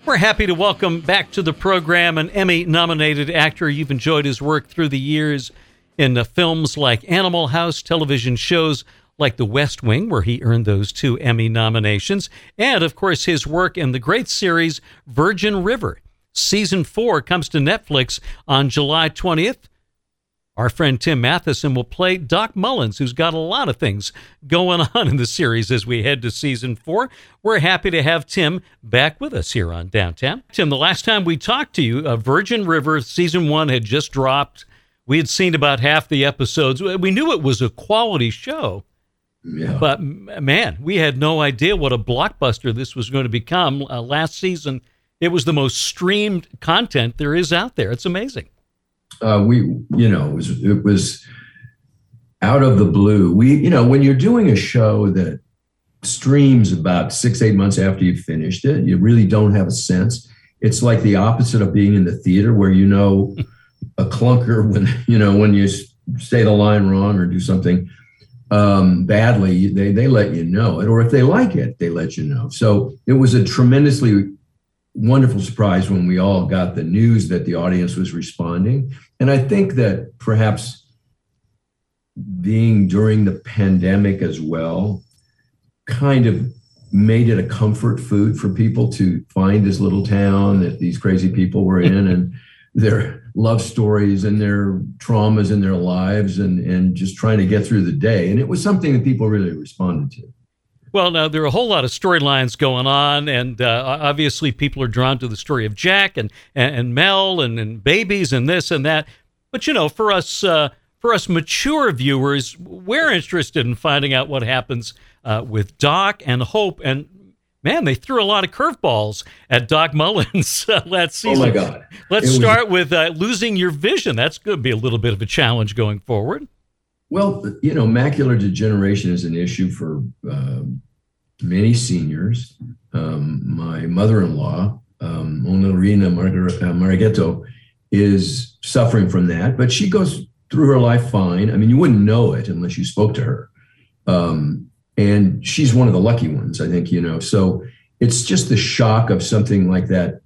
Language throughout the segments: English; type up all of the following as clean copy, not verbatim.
We're happy to welcome back to the program an Emmy-nominated actor. You've enjoyed his work through the years in films like Animal House, television shows like The West Wing, where he earned those 2 Emmy nominations, and, of course, his work in the great series Virgin River. Season 4 comes to Netflix on July 20th. Our friend Tim Matheson will play Doc Mullins, who's got a lot of things going on in the series as we head to Season 4. We're happy to have Tim back with us here on Downtown. Tim, the last time we talked to you, Virgin River Season 1 had just dropped. We had seen about half the episodes. We knew it was a quality show. Yeah. But, man, we had no idea what a blockbuster this was going to become. Last season, it was the most streamed content there is out there. It's amazing. It was out of the blue. When you're doing a show that streams about 6-8 months after you've finished it, you really don't have a sense. It's like the opposite of being in the theater where a clunker when you say the line wrong or do something badly, they let you know it, or if they like it, they let you know. So it was a tremendously wonderful surprise when we all got the news that the audience was responding. And I think that perhaps being during the pandemic as well kind of made it a comfort food for people to find this little town that these crazy people were in and their love stories and their traumas in their lives and just trying to get through the day. And it was something that people really responded to. Well, now, there are a whole lot of storylines going on, and obviously people are drawn to the story of Jack and Mel and babies and this and that. But, for us mature viewers, we're interested in finding out what happens with Doc and Hope. And, man, they threw a lot of curveballs at Doc Mullins last season. Oh, my God. Let's start with losing your vision. That's going to be a little bit of a challenge going forward. Well, macular degeneration is an issue for many seniors. My mother-in-law, Honorina Marghetto, is suffering from that, but she goes through her life fine. I mean, you wouldn't know it unless you spoke to her. And she's one of the lucky ones, I think, So it's just the shock of something like that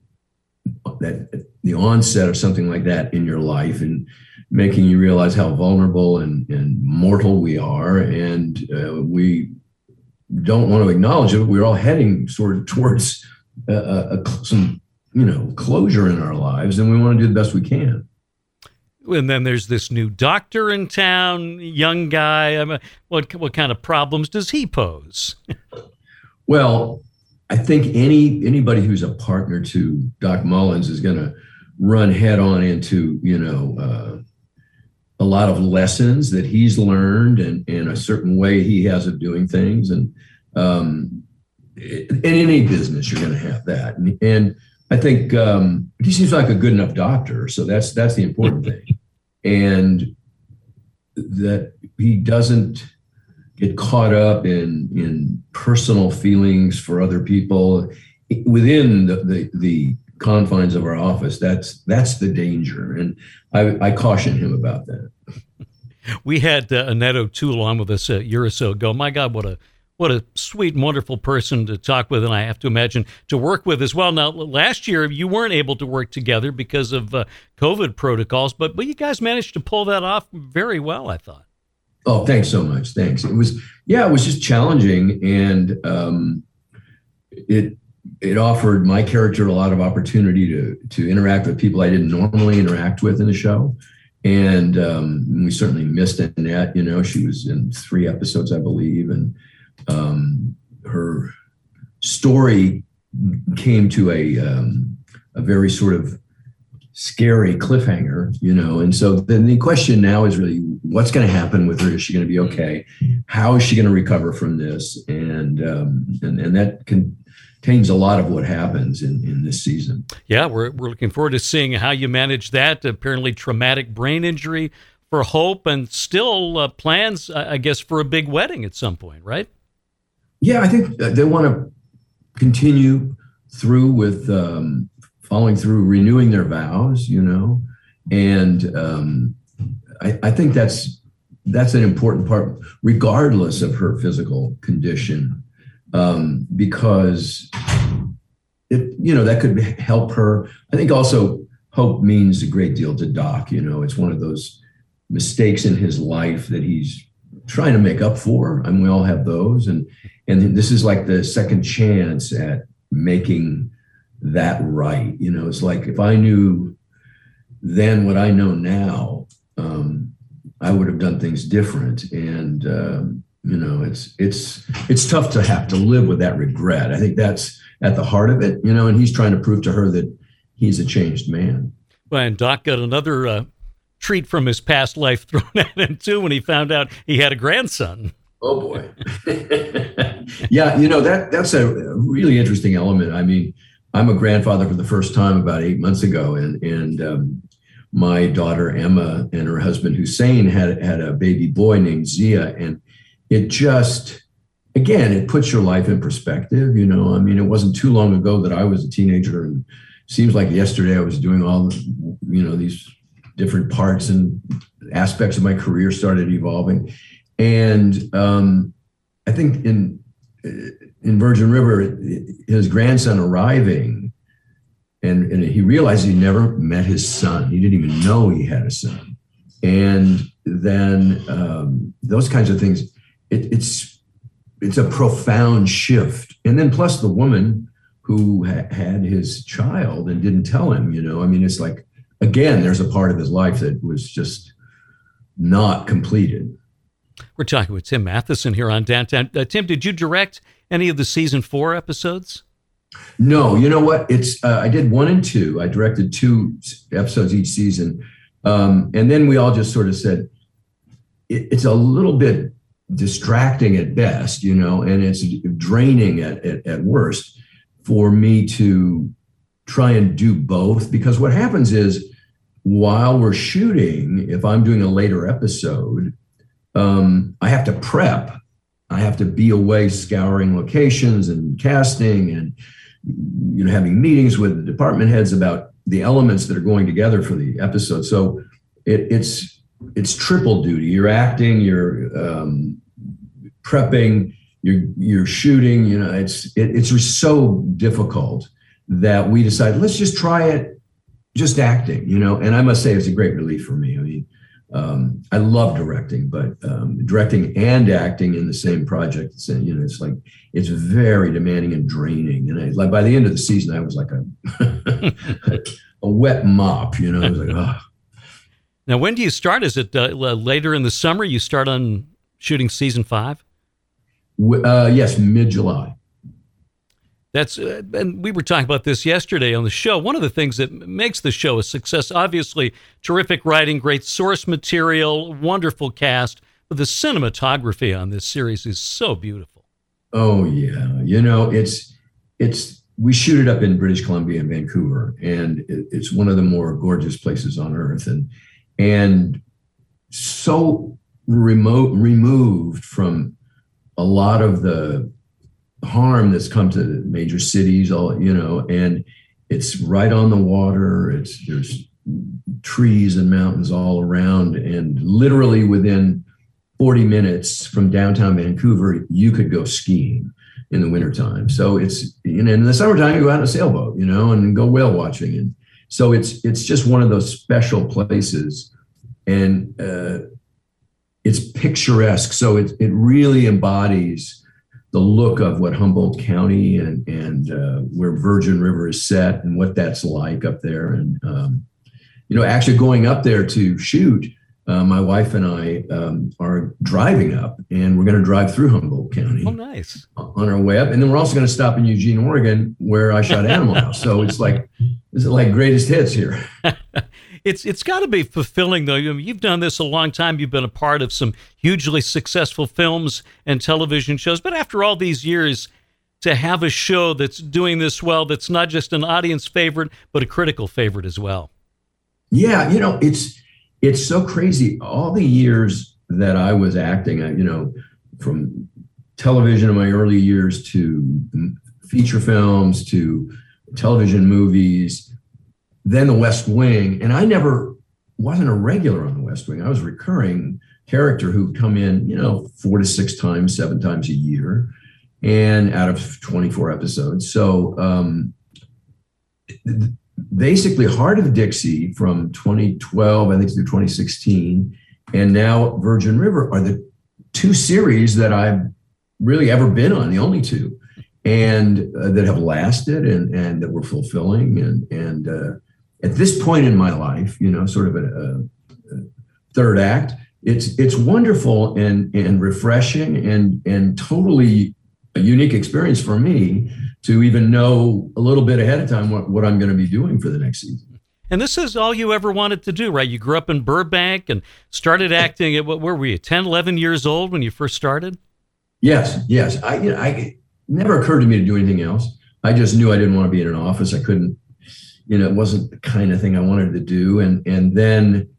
the onset of something like that in your life and making you realize how vulnerable and mortal we are. And we don't want to acknowledge it. We're all heading sort of towards some, closure in our lives, and we want to do the best we can. And then there's this new doctor in town, young guy. What kind of problems does he pose? Well, I think anybody who's a partner to Doc Mullins is going to run head on into, a lot of lessons that he's learned and a certain way he has of doing things. And in any business, you're going to have that. And I think he seems like a good enough doctor. So that's the important thing. And that he doesn't get caught up in personal feelings for other people within the confines of our office. That's the danger, and I caution him about that. We had Annette O'Toole on with us a year or so ago. My God, what a sweet and wonderful person to talk with, and I have to imagine to work with as well. Now, last year you weren't able to work together because of COVID protocols, but you guys managed to pull that off very well, I thought. Oh, thanks so much. Thanks. It was just challenging, and it offered my character a lot of opportunity to interact with people I didn't normally interact with in the show. And we certainly missed Annette. She was in 3 episodes, I believe, and her story came to a very sort of scary cliffhanger, and so then the question now is really what's going to happen with her? Is she going to be okay? How is she going to recover from this? And that contains a lot of what happens in this season. Yeah, we're looking forward to seeing how you manage that. Apparently traumatic brain injury for Hope, and still plans, I guess, for a big wedding at some point, right? Yeah, I think they want to continue through with following through, renewing their vows, and I think that's an important part, regardless of her physical condition, because that could help her. I think also hope means a great deal to Doc. It's one of those mistakes in his life that he's trying to make up for. And we all have those. And this is like the second chance at making that right. It's like, if I knew then what I know now, I would have done things different. And, it's tough to have to live with that regret. I think that's at the heart of it, and he's trying to prove to her that he's a changed man. Well, and Doc got another treat from his past life thrown at him too when he found out he had a grandson. Oh boy. Yeah, that's a really interesting element. I mean, I'm a grandfather for the first time about 8 months ago, and my daughter Emma and her husband Hussein had a baby boy named Zia, and it just, again, it puts your life in perspective. I mean, it wasn't too long ago that I was a teenager, and it seems like yesterday I was doing all, these different parts and aspects of my career started evolving. And I think in Virgin River, his grandson arriving, and he realized he never met his son. He didn't even know he had a son. And then those kinds of things, it's a profound shift. And then plus the woman who had his child and didn't tell him, I mean, it's like, again, there's a part of his life that was just not completed. We're talking with Tim Matheson here on Downtown. Tim, did you direct any of the season 4 episodes? No, you know what? I did 1 and 2. I directed 2 episodes each season. And then we all just sort of said, it's a little bit distracting at best, and it's draining at worst for me to try and do both. Because what happens is, while we're shooting, if I'm doing a later episode, I have to prep. I have to be away scouring locations and casting and having meetings with the department heads about the elements that are going together for the episode. So it's triple duty. You're acting, you're prepping, you're shooting. It's just so difficult that we decided, let's just try it, just acting. And I must say it's a great relief for me. I mean, I love directing, but directing and acting in the same project, it's like, it's very demanding and draining. And like by the end of the season, I was like a wet mop. I was like, oh. Now, when do you start? Is it later in the summer? You start on shooting season 5? Yes, mid-July. That's and we were talking about this yesterday on the show. One of the things that makes the show a success, obviously, terrific writing, great source material, wonderful cast, but the cinematography on this series is so beautiful. Oh yeah, it's we shoot it up in British Columbia and Vancouver, and it's one of the more gorgeous places on earth, and so removed from a lot of the harm that's come to major cities, and it's right on the water. There's trees and mountains all around, and literally within 40 minutes from downtown Vancouver, you could go skiing in the wintertime. So it's, in the summertime, you go out in a sailboat, and go whale watching. And so it's just one of those special places, and it's picturesque. So it really embodies the look of what Humboldt County and where Virgin River is set and what that's like up there. And, actually going up there to shoot, my wife and I are driving up, and we're going to drive through Humboldt County. Oh, nice. On our way up. And then we're also going to stop in Eugene, Oregon, where I shot Animal House. So it's like greatest hits here. It's got to be fulfilling, though. You've done this a long time. You've been a part of some hugely successful films and television shows. But after all these years, to have a show that's doing this well, that's not just an audience favorite, but a critical favorite as well. Yeah, it's so crazy. All the years that I was acting, from television in my early years to feature films to television movies, then The West Wing. And I never wasn't a regular on The West Wing. I was a recurring character who'd come in, 4 to 6 times, 7 times a year, and out of 24 episodes. So basically Heart of Dixie from 2012, I think, through 2016, and now Virgin River are the two series that I've really ever been on, the only two, and that have lasted and that were fulfilling. And at this point in my life, sort of a third act, it's wonderful and refreshing and totally a unique experience for me to even know a little bit ahead of time what I'm going to be doing for the next season. And this is all you ever wanted to do, right? You grew up in Burbank and started acting at, where were you, 10, 11 years old when you first started? Yes. I never occurred to me to do anything else. I just knew I didn't want to be in an office. I couldn't, it wasn't the kind of thing I wanted to do. And then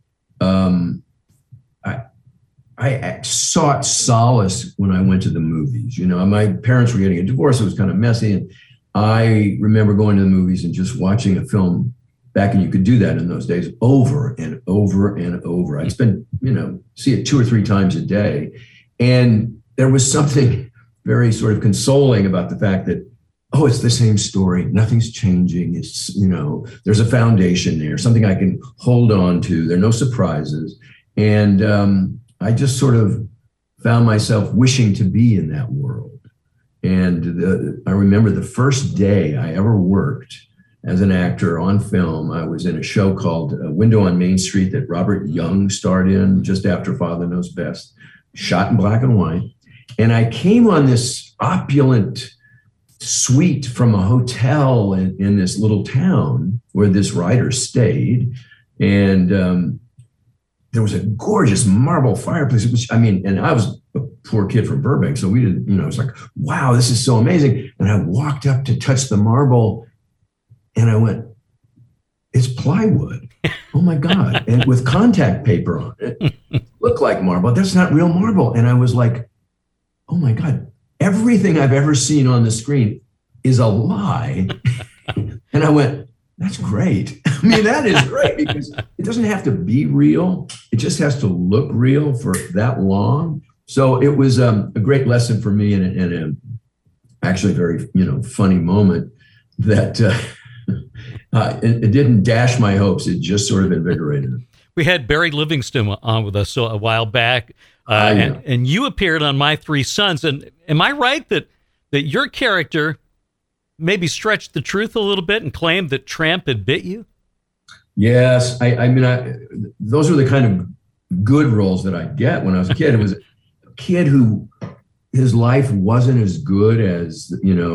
I sought solace when I went to the movies. My parents were getting a divorce. It was kind of messy. And I remember going to the movies and just watching a film back, and you could do that in those days over and over and over. I'd spend, see it 2 or 3 times a day. And there was something very sort of consoling about the fact that, oh, it's the same story. Nothing's changing. It's, there's a foundation there, something I can hold on to. There are no surprises. And I just sort of found myself wishing to be in that world. And I remember the first day I ever worked as an actor on film. I was in a show called Window on Main Street that Robert Young starred in just after Father Knows Best, shot in black and white. And I came on this opulent suite from a hotel in this little town where this writer stayed. And there was a gorgeous marble fireplace, and I was a poor kid from Burbank. So we didn't, I was like, wow, this is so amazing. And I walked up to touch the marble and I went, it's plywood. Oh my God. And with contact paper on it, looked like marble. That's not real marble. And I was like, oh my God, everything I've ever seen on the screen is a lie. And I went, that's great. That is great because it doesn't have to be real. It just has to look real for that long. So it was a great lesson for me and actually a very, funny moment that it didn't dash my hopes. It just sort of invigorated them. We had Barry Livingston on with us a while back, and you appeared on My Three Sons. And am I right that your character maybe stretched the truth a little bit and claimed that Tramp had bit you? Yes. Those were the kind of good roles that I get when I was a kid. It was a kid who his life wasn't as good as,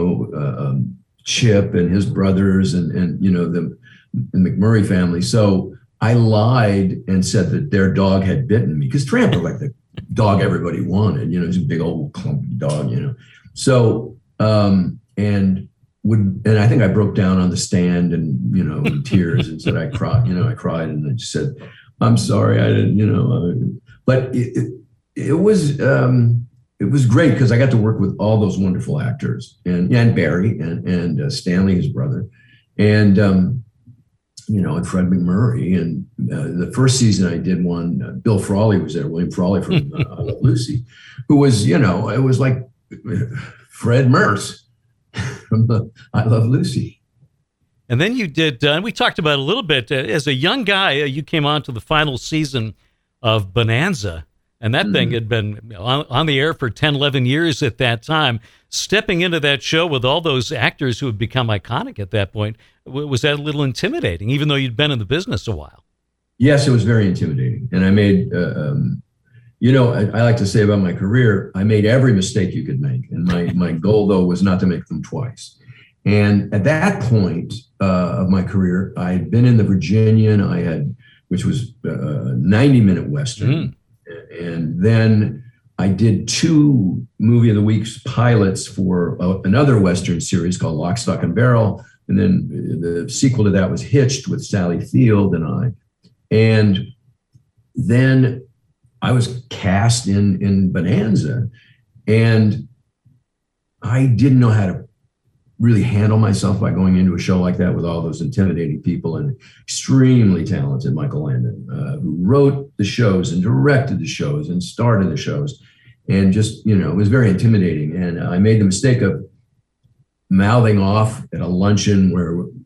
Chip and his brothers and the McMurray family. So I lied and said that their dog had bitten me because Tramp was like the dog everybody wanted, he's a big old clumpy dog, So, and I think I broke down on the stand and, in tears and said, I cried and I just said, I'm sorry. I didn't, but it was great because I got to work with all those wonderful actors and Barry and Stanley, his brother, and Fred McMurray. And the first season I did one, Bill Frawley was there, William Frawley from I Love Lucy, who was, it was like Fred Merce from I Love Lucy. And then you did, we talked about it a little bit, as a young guy, you came on to the final season of Bonanza. And that thing had been on the air for 10, 11 years at that time. Stepping into that show with all those actors who had become iconic at that point, was that a little intimidating, even though you'd been in the business a while? Yes, it was very intimidating. And I made, I like to say about my career, I made every mistake you could make. And my goal, though, was not to make them twice. And at that point of my career, I had been in the Virginian, which was a 90-minute Western. And then I did 2 Movie of the Week's pilots for another Western series called Lock, Stock, and Barrel. And then the sequel to that was Hitched with Sally Field and I. And then I was cast in Bonanza. And I didn't know how to really handle myself by going into a show like that with all those intimidating people and extremely talented Michael Landon, who wrote the shows and directed the shows and started the shows. And just, it was very intimidating. And I made the mistake of mouthing off at a luncheon where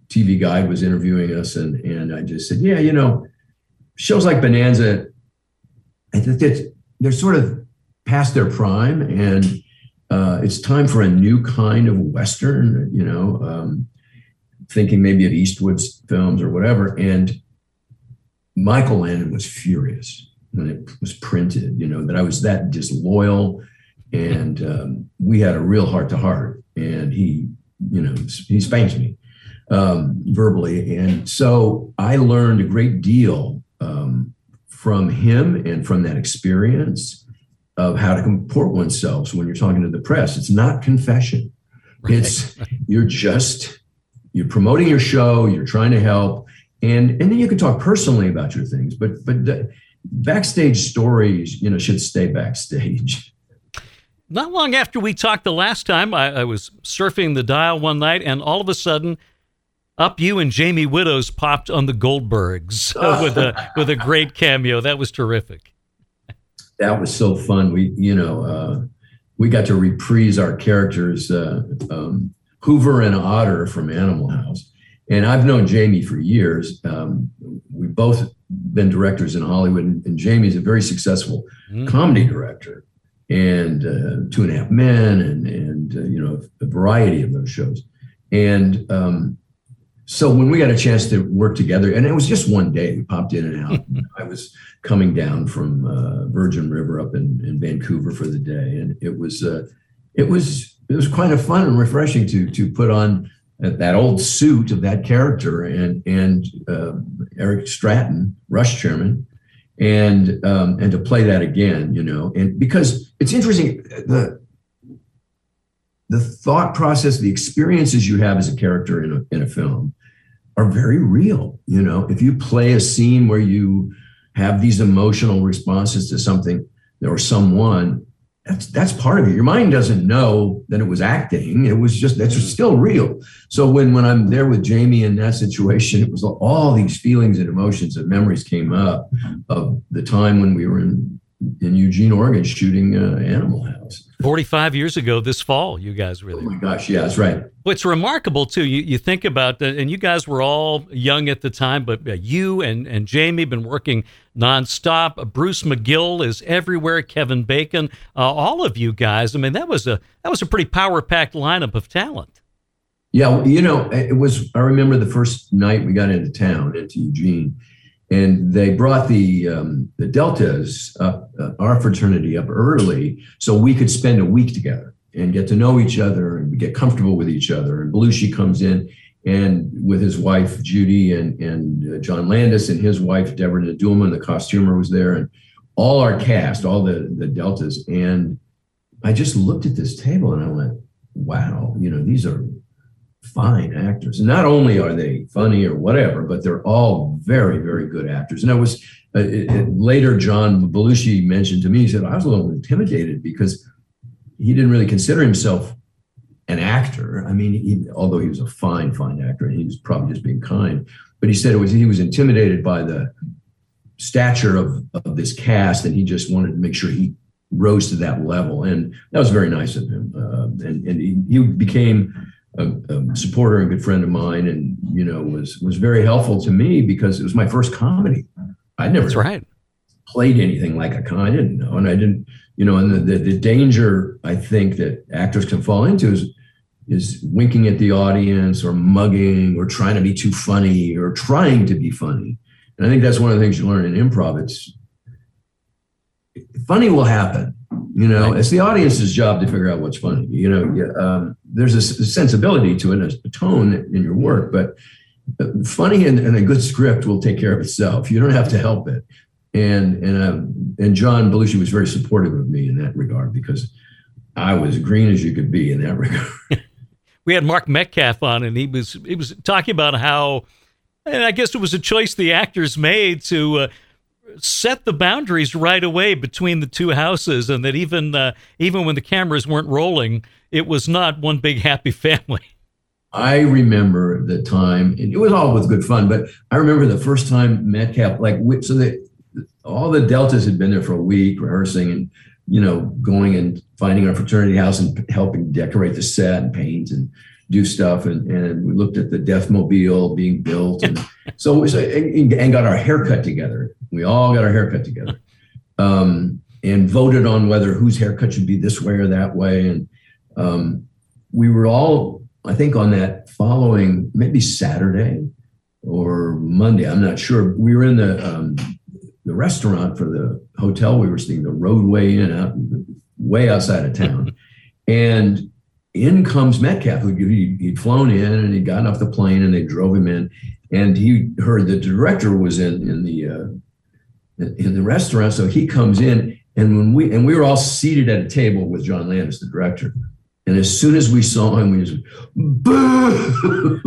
TV Guide was interviewing us, and I just said, yeah, shows like Bonanza, I think that they're sort of past their prime, and it's time for a new kind of Western, thinking maybe of Eastwood's films or whatever. And Michael Landon was furious when it was printed, that I was that disloyal. And we had a real heart to heart, and he spanked me verbally. And so I learned a great deal from him and from that experience of how to comport oneself when you're talking to the press. It's not confession. Right. You're promoting your show, you're trying to help. And then you can talk personally about your things, but backstage stories, should stay backstage. Not long after we talked the last time, I was surfing the dial one night, and all of a sudden, up you and Jamie Widows popped on the Goldbergs with a great cameo. That was terrific. That was so fun. We got to reprise our characters, Hoover and Otter from Animal House. And I've known Jamie for years. We've both been directors in Hollywood, and Jamie's a very successful comedy director, and 2.5 Men, and a variety of those shows. And so when we got a chance to work together, and it was just one day, we popped in and out. I was coming down from Virgin River up in Vancouver for the day, and it was kind of fun and refreshing to put on that old suit of that character and Eric Stratton, Rush Chairman, and to play that again, and because it's interesting, the thought process, the experiences you have as a character in a film are very real. If you play a scene where you have these emotional responses to something or someone, that's part of it. Your mind doesn't know that it was acting. That's still real. So when I'm there with Jamie in that situation, it was all these feelings and emotions and memories came up of the time when we were in Eugene, Oregon, shooting Animal House. 45 years ago this fall, you guys really. Oh my gosh, yeah, that's right. Well, it's remarkable too. You think about that, and you guys were all young at the time, but you and Jamie been working nonstop. Bruce McGill is everywhere. Kevin Bacon, all of you guys. I mean, that was a pretty power-packed lineup of talent. Yeah, it was. I remember the first night we got into Eugene. And they brought the Deltas up, our fraternity up early, so we could spend a week together and get to know each other and get comfortable with each other. And Belushi comes in and with his wife Judy and John Landis and his wife Deborah Nadoolman, the costumer, was there, and all our cast, all the Deltas. And I just looked at this table and I went, "Wow, these are fine actors. And not only are they funny or whatever, but they're all very, very good actors." And I was later, John Belushi mentioned to me, he said, I was a little intimidated because he didn't really consider himself an actor. I mean, although he was a fine actor, and he was probably just being kind, but he said he was intimidated by the stature of this cast, and he just wanted to make sure he rose to that level. And that was very nice of him. And he became a supporter and good friend of mine, and was very helpful to me because it was my first comedy. I'd never played anything like a comedy. I didn't know, and I didn't, and the danger I think that actors can fall into is winking at the audience or mugging or trying to be too funny or trying to be funny. And I think that's one of the things you learn in improv. It's funny will happen. It's the audience's job to figure out what's funny. There's a sensibility to it, a tone in your work, but funny and a good script will take care of itself. You don't have to help it. And John Belushi was very supportive of me in that regard because I was green as you could be in that regard. We had Mark Metcalf on, and he was talking about how, and I guess it was a choice the actors made to set the boundaries right away between the two houses, and that even when the cameras weren't rolling, it was not one big happy family. I remember the time, and it was all with good fun, but I remember the first time Metcalf, all the Deltas had been there for a week rehearsing and, going and finding our fraternity house and helping decorate the set and paint. do stuff, and we looked at the Deathmobile being built, and so it was and got our hair cut together. We all got our hair cut together, and voted on whether whose haircut should be this way or that way, and we were all, I think, on that following maybe Saturday or Monday, I'm not sure. We were in the restaurant for the hotel we were staying, the Roadway Inn, out way outside of town, and in comes Metcalf. He'd flown in and he'd gotten off the plane, and they drove him in, and he heard the director was in the restaurant, so he comes in, and we were all seated at a table with John Landis, the director. And as soon as we saw him, we just, boo!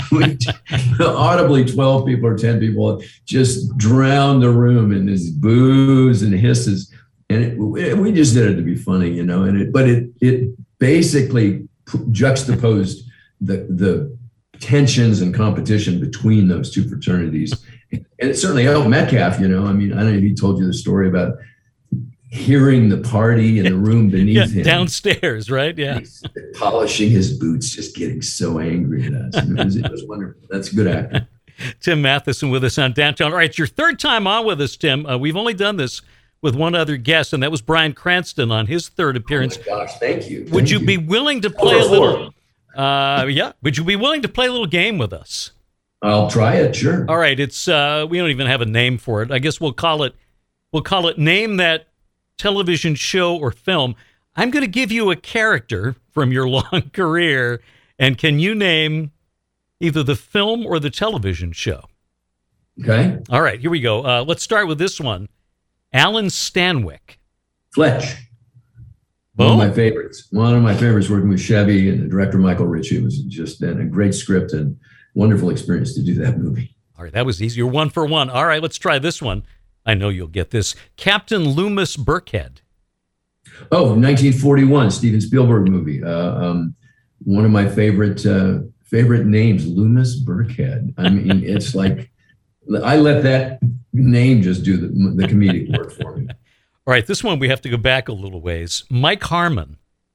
Audibly, 12 people or 10 people just drowned the room in this boos and hisses. And we just did it to be funny, you know. But it basically juxtaposed the tensions and competition between those two fraternities. And it certainly helped Metcalf, you know. I mean, I don't know if he told you the story about hearing the party in the room beneath him. Downstairs, right? Yeah. He's polishing his boots, just getting so angry at us. It was wonderful. That's a good actor. Tim Matheson with us on Downtown. All right, it's your third time on with us, Tim. We've only done this with one other guest, and that was Bryan Cranston on his third appearance. Oh my gosh, thank you. Would you be willing to play a little? Would you be willing to play a little game with us? I'll try it, sure. All right, it's we don't even have a name for it. I guess we'll call it Name That Television Show or Film. I'm going to give you a character from your long career, and can you name either the film or the television show? Okay. All right, here we go. Let's start with this one. Alan Stanwyck. Fletch. Boom. One of my favorites. One of my favorites working with Chevy and the director Michael Ritchie. It was just been a great script and wonderful experience to do that movie. All right, that was easy. You're 1 for 1. All right, let's try this one. I know you'll get this. Captain Loomis Burkhead. Oh, 1941, Steven Spielberg movie. One of my favorite names, Loomis Burkhead. I mean, it's like, I let that name just do the comedic work for me. All right, this one we have to go back a little ways. Mike Harmon.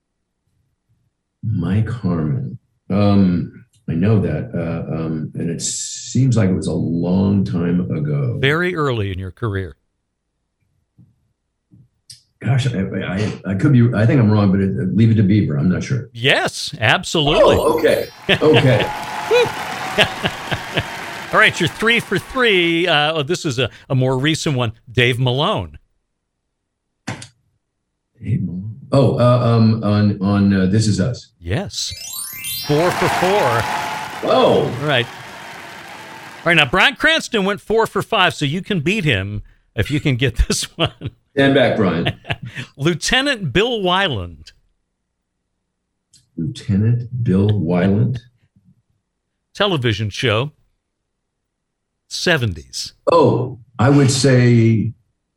Mike Harmon. I know that, and it seems like it was a long time ago. Very early in your career. Gosh, I could be. I think I'm wrong, but Leave It to Beaver. I'm not sure. Yes, absolutely. Oh, okay. Okay. All right, you're 3 for 3. This is a more recent one. Dave Malone. Dave Malone. Oh, on This Is Us. Yes. 4 for 4. Oh. All right. All right, now Bryan Cranston went 4 for 5, so you can beat him if you can get this one. Stand back, Brian. Lieutenant Bill Weiland. Lieutenant Bill Weiland. Television show. 70s. Oh, I would say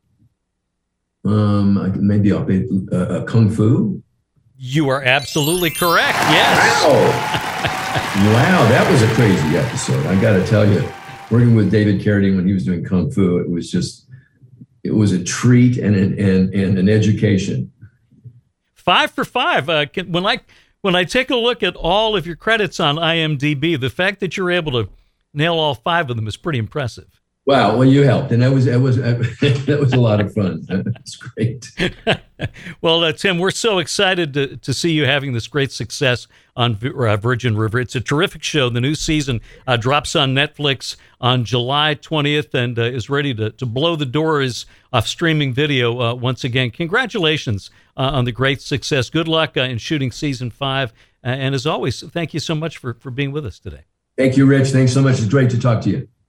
maybe Kung Fu. You are absolutely correct. Yes. Wow, that was a crazy episode. I got to tell you, working with David Carradine when he was doing Kung Fu, it was a treat and an education. 5 for 5. When I take a look at all of your credits on IMDb, the fact that you're able to nail all 5 of them is pretty impressive. Wow, well, you helped, and that was a lot of fun. That's great. Well, Tim, we're so excited to see you having this great success on Virgin River. It's a terrific show. The new season drops on Netflix on July 20th and is ready to blow the doors off streaming video once again. Congratulations on the great success. Good luck in shooting season 5. And as always, thank you so much for being with us today. Thank you, Rich. Thanks so much. It's great to talk to you.